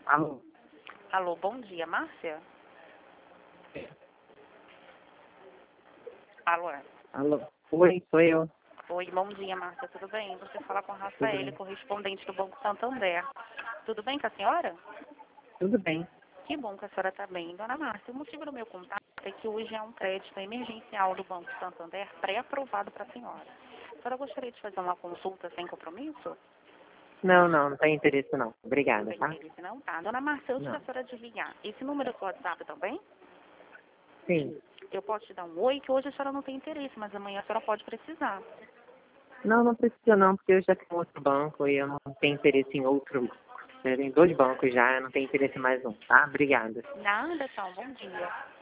Alô? Alô, bom dia, Márcia? Alô? Alô? Oi, sou eu. Oi, bom dia, Márcia, tudo bem? Você fala com a Tudo Rafael, bem? correspondente do Banco Santander. Tudo bem com a senhora? Tudo bem. Que bom que a senhora está bem. Dona Márcia, o motivo do meu contato é que hoje é um crédito emergencial do Banco Santander pré-aprovado para a senhora. A senhora gostaria de fazer uma consulta sem compromisso? Não tem interesse não. Não Obrigada, tem tá? interesse não? Tá. Dona Márcia, antes da Não. senhora desligar, esse número é do WhatsApp também? Sim. Eu posso te dar um oi, que hoje a senhora não tem interesse, mas amanhã a senhora pode precisar. Não precisa não, porque eu já tenho outro banco e eu não tenho interesse em outro banco. Eu tenho 2 bancos já, eu não tenho interesse mais um, tá? Obrigada. Nada, então. Bom dia.